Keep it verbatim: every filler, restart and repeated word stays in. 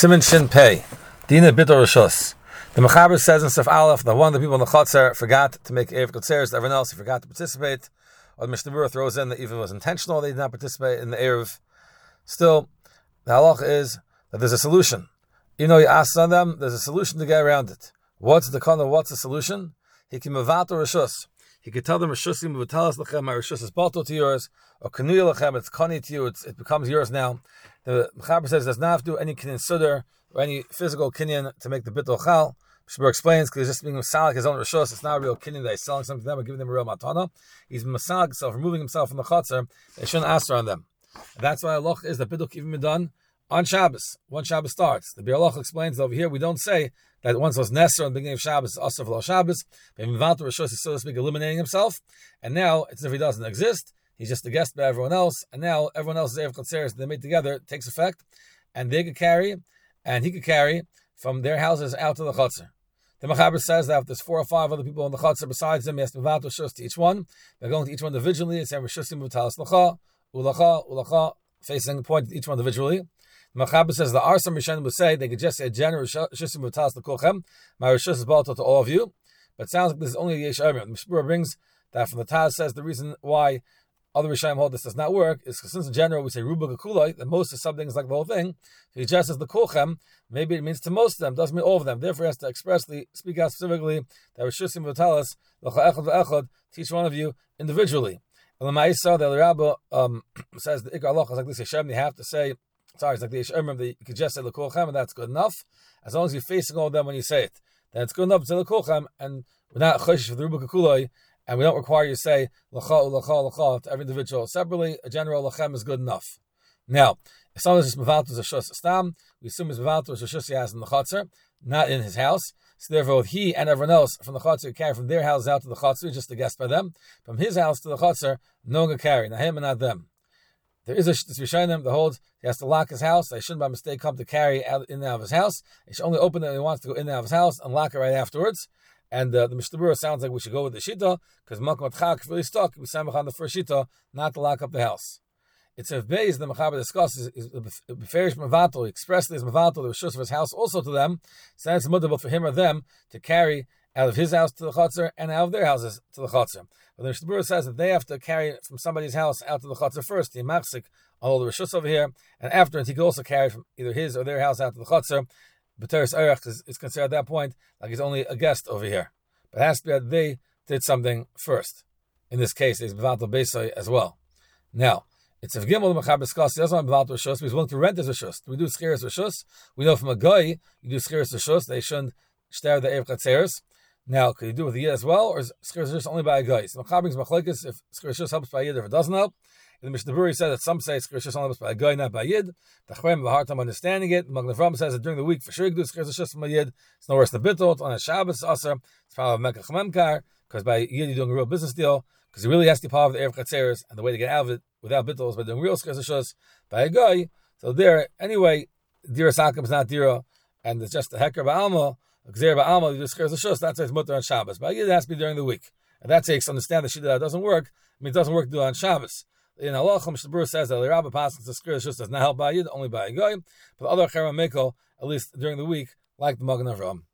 Siman Shin Pei, Dina Bidor Rishus. The Mechaber says in Sif Aleph that one of the people in the Chotzer forgot to make Erev Kotzeres, everyone else he forgot to participate. Or the Mishnah Berurah throws in that even if it was intentional, they did not participate in the Erev. Still, the halach is that there's a solution. Even though you ask on them, there's a solution to get around it. What's the kind of what's the solution? He can mevato Rishus. He could tell them Rishusim Muvatalas Lechem, my Rishus is balto to yours, or Kanuya Lechem, it's Kani to you, it's, it becomes yours now. The Mechaber says does not have to do any kinyan sudar or any physical kinyan to make the bittul chal. Shmuel explains because he's just being masalik his own rishus. It's not a real kinyan that he's selling something to them or giving them a real matana. He's masalik himself, removing himself from the chotzer. They shouldn't answer on them. And that's why Allah is that bittul can even be done on Shabbos. Once Shabbos starts, the Bir Allah explains that over here we don't say that once it was Nesser on the beginning of Shabbos, Asr for Shabbos, but Mivat Rishus is so to speak eliminating himself, and now it's as if he doesn't exist. He's just a guest by everyone else, and now everyone else's Erev Kotzeres they made together takes effect, and they could carry, and he could carry from their houses out to the Chotzer. The Mechaber says that if there's four or five other people in the Chotzer besides him, he has to Mivat Rishus to each one. They're going to each one individually and saying Rishusim Muvatalas Lacha, Ulacha, Ulacha, facing the point to each one individually. The Mechaber says the Arsam Rishonim would say they could just say general Rishusim Muvatalas Lakulchem, my Rishus is balto to all of you. But it sounds like this is only the Yesh Omer. The Mishpura brings that from the Taz says the reason why other Rishonim hold this does not work is because since in general we say Ruba Gakuloi, that most of something is like the whole thing. If he just says the Kulchem, maybe it means to most of them, doesn't mean all of them. Therefore he has to expressly speak out specifically that Rishusim Muvatalas Lacha Echad Ve'echad to each one of you individually. And the Ma'isa, the Rabba um, says the Ikar Allah is like this Hashem, they have to say, sorry, it's like the Yesh Omer, you could just say the Kulchem and that's good enough. As long as you're facing all of them when you say it, then it's good enough to say the Kulchem and we're not Choshish for the Ruba Gakuloi. And we don't require you to say lacha, lacha, lacha to every individual separately. A general lachem is good enough. Now, if someone is mevatos a shus stam, we assume his mevatos a shus he has in the chotzer, not in his house. So therefore, he and everyone else from the chotzer carry from their house out to the chotzer, just a guest by them. From his house to the chotzer, no one can carry, not him and not them. There is a this Rishonim that holds he has to lock his house. They shouldn't by mistake come to carry out in and out of his house. He should only open it when he wants to go in and out of his house and lock it right afterwards. And uh, the Mishnah Berurah sounds like we should go with the Shita, because Malkum Atchak really stuck, we samach on the first Shita, not to lock up the house. It's a base the Mechaber discusses, is the Beferish Mavato, expressly as Mavato, the Rishus of his house also to them, so it's mutable for him or them to carry out of his house to the Chotzer and out of their houses to the Chotzer. But the Mishnah Berurah says that they have to carry from somebody's house out to the Chotzer first, the Machzik, all the Rishus over here, and afterwards he could also carry from either his or their house out to the Chotzer. B'teres Erech is, is considered at that point like he's only a guest over here. But it has to be that they did something first. In this case, it's Bevato Beisai as well. Now, it's if Gimel the Mechaber discussed, he doesn't want Bevato Rishus, but he's willing to rent his Rishus. Do we do Schiris Rishus? We know from a guy, you do Schiris Rishus, they shouldn't share the Erev Kotzeres. Now, could you do it with a Yid as well, or is Schiris Rishus only by a guy? So the Mechaber brings Machlekes if Schiris Rishus helps by a Yid, if it doesn't help. In the Mishnah Berurah said that some say Schiris Rishus only helps by a guy, not by a Yid. The Chachamim have a hard time understanding it. The Magen Avraham says that during the week, for sure you can do Schiris Rishus from a Yid. It's no worse than Bittul. On a Shabbos, Asr. It's probably a Mekach Memkar, because by a Yid you're doing a real business deal, because he really has to be part of the Erev Kotzeres, and the way to get out of it without Bittul is by doing real Schiris Rishus by a guy. So there, anyway, Dira Sakim is not Dira, and it's just a Heker Ba'alma, Gzer Ba'alma, you do Schiris Rishus, that's why it's Mutter on Shabbos. By a Yid it has to be during the week. And that takes to understand that Shida doesn't work. I mean, it doesn't work to do it on Shabbos. In Allah, Mishnah Berurah says that the Rabbi passes the Schiris Rishus does not help by a Yid, only by a guy. But the other Cherem Mekel, at least during the week, like the Magen Avraham.